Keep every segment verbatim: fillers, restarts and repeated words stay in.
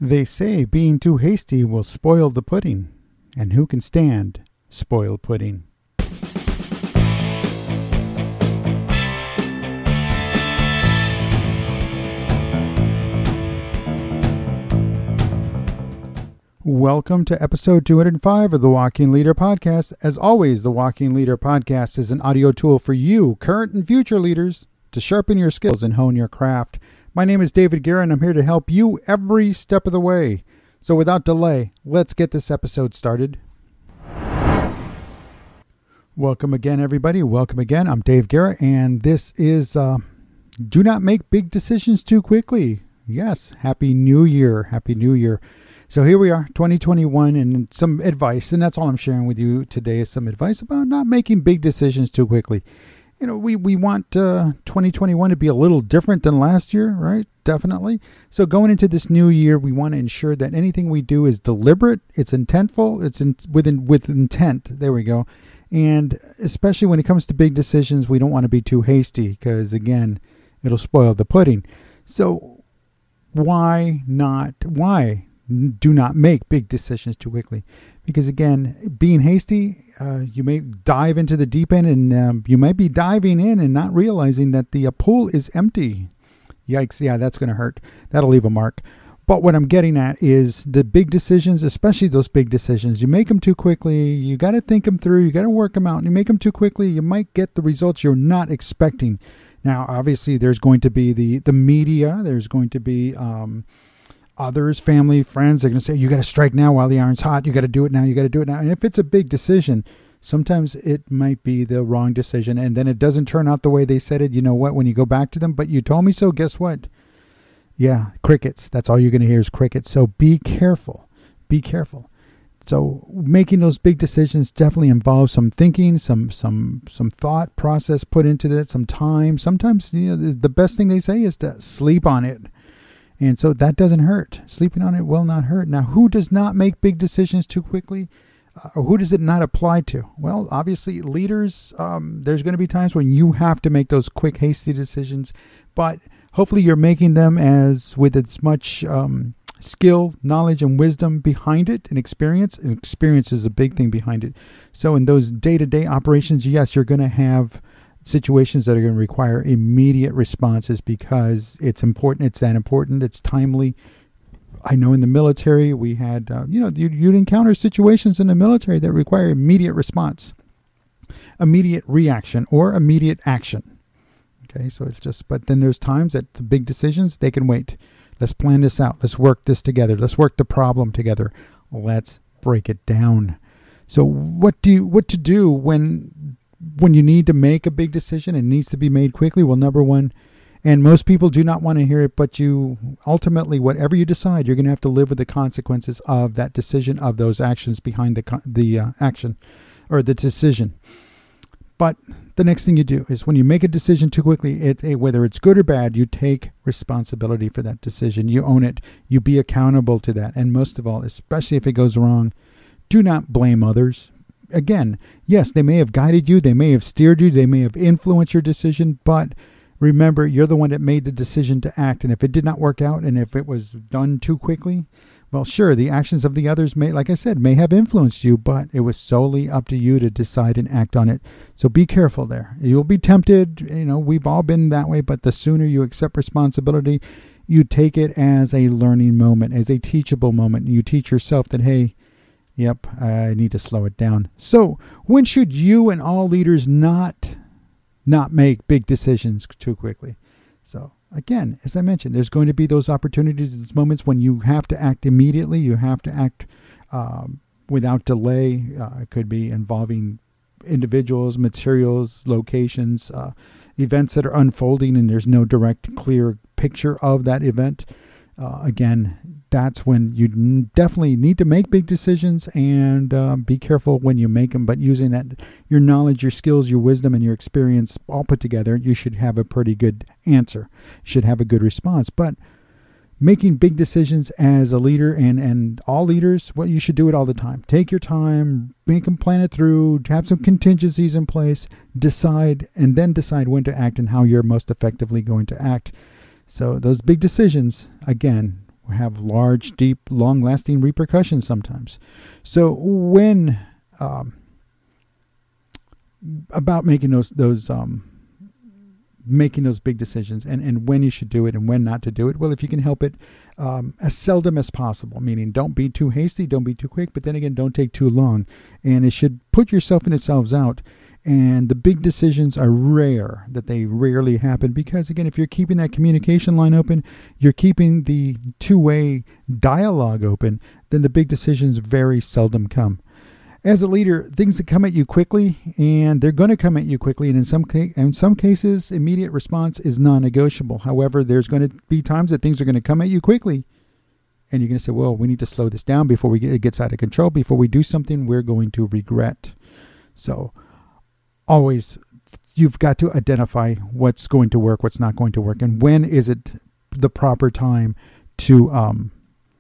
They say being too hasty will spoil the pudding, and who can stand spoiled pudding? Welcome to episode two hundred five of the Walking Leader Podcast. As always, the Walking Leader Podcast is an audio tool for you, current and future leaders, to sharpen your skills and hone your craft. My name is David Guerra, and I'm here to help you every step of the way. So without delay, let's get this episode started. Welcome again, everybody. Welcome again. I'm Dave Guerra, and this is uh, Do Not Make Big Decisions Too Quickly. Yes, Happy New Year. Happy New Year. So here we are, twenty twenty-one, and some advice, and that's all I'm sharing with you today is some advice about not making big decisions too quickly. You know, we, we want uh, twenty twenty-one to be a little different than last year, right? Definitely. So going into this new year, we want to ensure that anything we do is deliberate, it's intentful, it's in, within with intent. There we go. And especially when it comes to big decisions, we don't want to be too hasty because, again, it'll spoil the pudding. So why not? Why? Do not make big decisions too quickly, because again, being hasty, uh, you may dive into the deep end, and um, you might be diving in and not realizing that the uh, pool is empty. Yikes! Yeah, that's going to hurt. That'll leave a mark. But what I'm getting at is the big decisions, especially those big decisions. You make them too quickly. You got to think them through. You got to work them out. And you make them too quickly, you might get the results you're not expecting. Now, obviously, there's going to be the the media. There's going to be um, others, family, friends, they're going to say, you got to strike now while the iron's hot. You got to do it now. You got to do it now. And if it's a big decision, sometimes it might be the wrong decision. And then it doesn't turn out the way they said it. You know what? When you go back to them, but you told me so, guess what? Yeah, crickets. That's all you're going to hear is crickets. So be careful. Be careful. So making those big decisions definitely involves some thinking, some some some thought process put into it, some time. Sometimes, you know, the, the best thing they say is to sleep on it. And so that doesn't hurt. Sleeping on it will not hurt. Now, who does not make big decisions too quickly? Uh, or who does it not apply to? Well, obviously, leaders, um, there's going to be times when you have to make those quick, hasty decisions. But hopefully you're making them as with as much um, skill, knowledge, and wisdom behind it, and experience. And experience is a big thing behind it. So in those day-to-day operations, yes, you're going to have situations that are going to require immediate responses because it's important. It's that important. It's timely. I know in the military we had, uh, you know, you'd, you'd encounter situations in the military that require immediate response, immediate reaction, or immediate action. Okay, so it's just, but then there's times that the big decisions, they can wait. Let's plan this out. Let's work this together. Let's work the problem together. Let's break it down. So what do you, what to do when when you need to make a big decision and it needs to be made quickly? Well, number one, and most people do not want to hear it, but you ultimately, whatever you decide, you're going to have to live with the consequences of that decision, of those actions behind the the uh, action or the decision. But the next thing you do is when you make a decision too quickly, it, it, whether it's good or bad, you take responsibility for that decision. You own it. You be accountable to that. And most of all, especially if it goes wrong, do not blame others. Again, yes, they may have guided you, they may have steered you, they may have influenced your decision, but remember, you're the one that made the decision to act. And if it did not work out, and if it was done too quickly, well, sure, the actions of the others may, like I said, may have influenced you, but it was solely up to you to decide and act on it. So be careful there. You'll be tempted. You know, we've all been that way, but the sooner you accept responsibility, you take it as a learning moment, as a teachable moment. And you teach yourself that, hey, yep, I need to slow it down. So when should you and all leaders not not make big decisions too quickly? So again, as I mentioned, there's going to be those opportunities, those moments when you have to act immediately. You have to act um, without delay. Uh, it could be involving individuals, materials, locations, uh, events that are unfolding, and there's no direct, clear picture of that event. Uh, again, that's when you n- definitely need to make big decisions, and uh, be careful when you make them. But using that, your knowledge, your skills, your wisdom, and your experience all put together, you should have a pretty good answer. You should have a good response. But making big decisions as a leader, and, and all leaders, well, you should do it all the time. Take your time, make them plan it through, have some contingencies in place, decide, and then decide when to act and how you're most effectively going to act. So those big decisions, again, have large, deep, long-lasting repercussions sometimes. So when um, about making those those um, making those big decisions, and, and when you should do it and when not to do it. Well, if you can help it um, as seldom as possible, meaning don't be too hasty, don't be too quick, but then again, don't take too long. And it should put yourself and itself out. And the big decisions are rare, that they rarely happen, because again, if you're keeping that communication line open, you're keeping the two-way dialogue open, then the big decisions very seldom come. As a leader, things that come at you quickly, and they're going to come at you quickly, and in some ca- in some cases, immediate response is non-negotiable. However, there's going to be times that things are going to come at you quickly, and you're going to say, well, we need to slow this down before we get, it gets out of control. Before we do something we're going to regret. So always, you've got to identify what's going to work, what's not going to work, and when is it the proper time to um,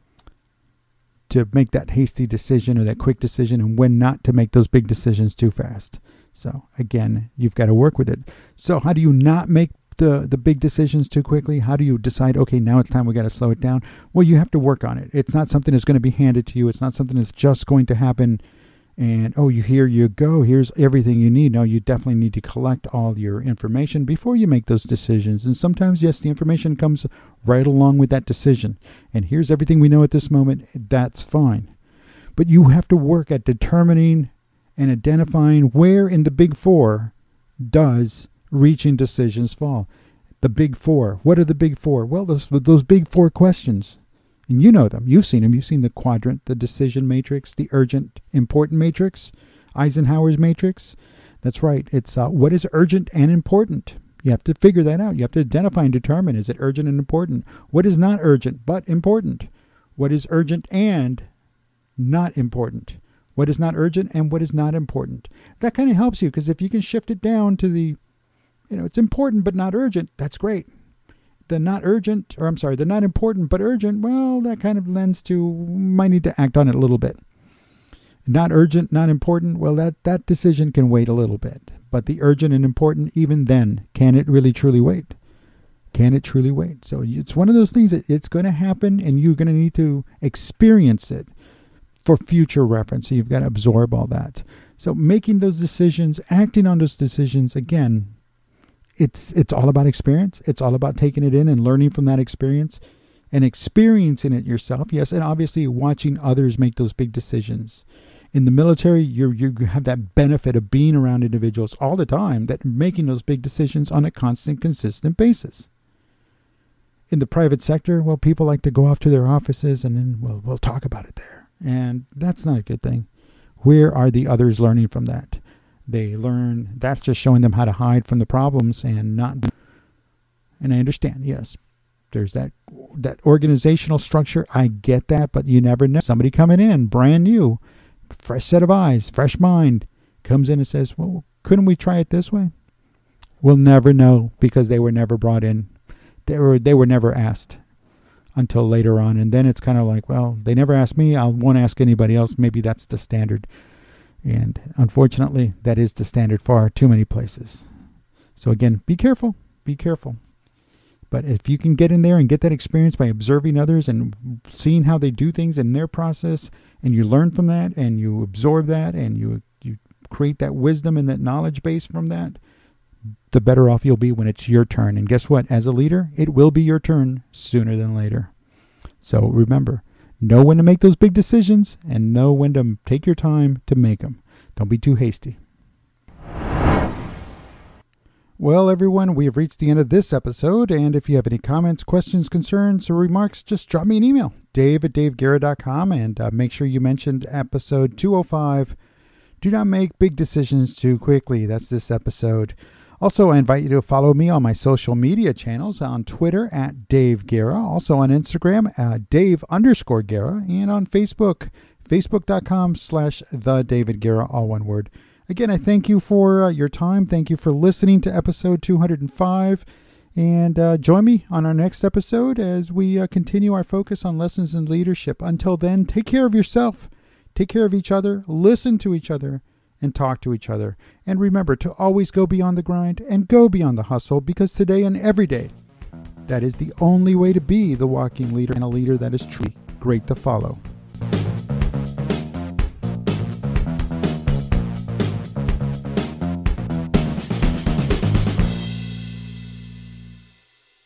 to make that hasty decision or that quick decision, and when not to make those big decisions too fast. So again, you've got to work with it. So how do you not make the, the big decisions too quickly? How do you decide, okay, now it's time, we got to slow it down? Well, you have to work on it. It's not something that's going to be handed to you. It's not something that's just going to happen and, oh, you here you go, here's everything you need. No, you definitely need to collect all your information before you make those decisions. And sometimes, yes, the information comes right along with that decision. And here's everything we know at this moment. That's fine. But you have to work at determining and identifying where in the big four does reaching decisions fall. The big four. What are the big four? Well, those, those big four questions. And you know them. You've seen them. You've seen the quadrant, the decision matrix, the urgent, important matrix, Eisenhower's matrix. That's right. It's uh, what is urgent and important. You have to figure that out. You have to identify and determine, is it urgent and important? What is not urgent but important? What is urgent and not important? What is not urgent and what is not important? That kind of helps you, because if you can shift it down to the, you know, it's important but not urgent, that's great. The not urgent, or I'm sorry, the not important but urgent, well, that kind of lends to, might need to act on it a little bit. Not urgent, not important, well, that, that decision can wait a little bit. But the urgent and important, even then, can it really truly wait? Can it truly wait? So it's one of those things that it's going to happen, and you're going to need to experience it for future reference. So you've got to absorb all that. So making those decisions, acting on those decisions, again, It's it's all about experience. It's all about taking it in and learning from that experience and experiencing it yourself. Yes, and obviously watching others make those big decisions. In the military, you you have that benefit of being around individuals all the time that are making those big decisions on a constant, consistent basis. In the private sector, well, people like to go off to their offices and then we'll, we'll talk about it there. And that's not a good thing. Where are the others learning from that? They learn, that's just showing them how to hide from the problems and not, and I understand, yes, there's that that organizational structure. I get that, but you never know. Somebody coming in, brand new, fresh set of eyes, fresh mind, comes in and says, well, couldn't we try it this way? We'll never know, because they were never brought in. They were, they were never asked until later on. And then it's kind of like, well, they never asked me, I won't ask anybody else. Maybe that's the standard. And unfortunately, that is the standard for too many places. So again, be careful, be careful. But if you can get in there and get that experience by observing others and seeing how they do things in their process, and you learn from that and you absorb that and you, you create that wisdom and that knowledge base from that, the better off you'll be when it's your turn. And guess what? As a leader, it will be your turn sooner than later. So remember, know when to make those big decisions and know when to take your time to make them. Don't be too hasty. Well, everyone, we have reached the end of this episode. And if you have any comments, questions, concerns, or remarks, just drop me an email, dave at dave guerra dot com, and uh, make sure you mentioned episode two oh five. Do not make big decisions too quickly. That's this episode. Also, I invite you to follow me on my social media channels, on Twitter at Dave Guerra, also on Instagram at Dave underscore Guerra, and on Facebook, facebook.com slash the David Guerra, all one word. Again, I thank you for uh, your time. Thank you for listening to episode two hundred five. And uh, join me on our next episode as we uh, continue our focus on lessons in leadership. Until then, take care of yourself, take care of each other, listen to each other, and talk to each other. And remember to always go beyond the grind and go beyond the hustle, because today and every day That is the only way to be the walking leader and a leader that is truly great to follow.